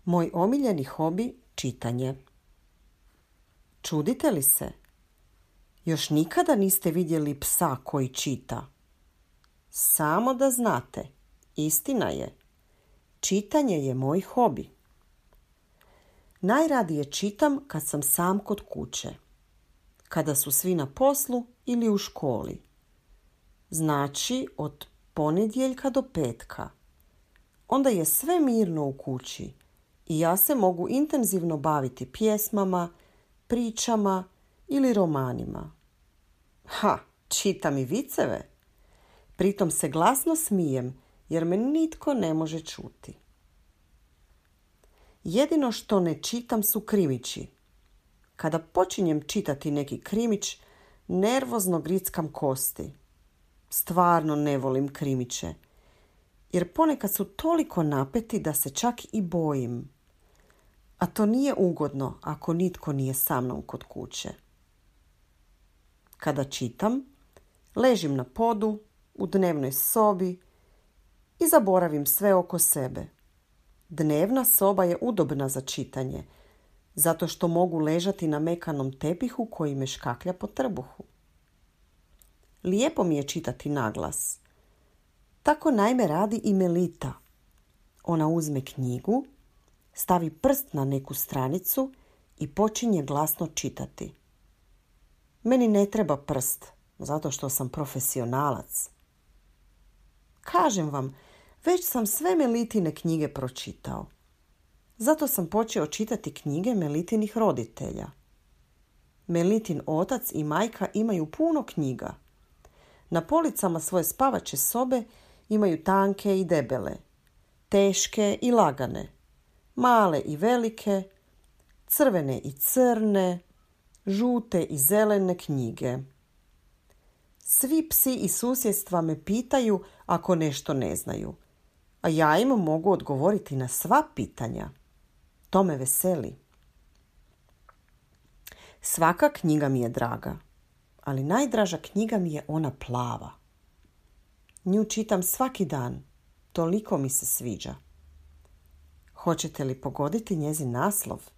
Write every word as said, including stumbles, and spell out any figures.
Moj omiljeni hobi čitanje. Čudite li se? Još nikada niste vidjeli psa koji čita. Samo da znate, istina je. Čitanje je moj hobi. Najradije čitam kad sam sam kod kuće. Kada su svi na poslu ili u školi. Znači od ponedjeljka do petka. Onda je sve mirno u kući i ja se mogu intenzivno baviti pjesmama, pričama ili romanima. Ha, čitam i viceve. Pritom se glasno smijem jer me nitko ne može čuti. Jedino što ne čitam su krimići. Kada počinjem čitati neki krimić, nervozno grickam kosti. Stvarno ne volim krimiće, jer ponekad su toliko napeti da se čak i bojim. A to nije ugodno ako nitko nije sa mnom kod kuće. Kada čitam, ležim na podu, u dnevnoj sobi i zaboravim sve oko sebe. Dnevna soba je udobna za čitanje, zato što mogu ležati na mekanom tepihu koji me škaklja po trbuhu. Lijepo mi je čitati naglas. Tako naime radi i Melita. Ona uzme knjigu, stavi prst na neku stranicu i počinje glasno čitati. Meni ne treba prst, zato što sam profesionalac. Kažem vam, već sam sve Melitine knjige pročitao. Zato sam počeo čitati knjige Melitinih roditelja. Melitin otac i majka imaju puno knjiga. Na policama svoje spavače sobe imaju tanke i debele, teške i lagane, male i velike, crvene i crne, žute i zelene knjige. Svi psi iz susjedstva me pitaju ako nešto ne znaju, a ja im mogu odgovoriti na sva pitanja. To me veseli. Svaka knjiga mi je draga, ali najdraža knjiga mi je ona plava. Nju čitam svaki dan, toliko mi se sviđa. Hoćete li pogoditi njezin naslov?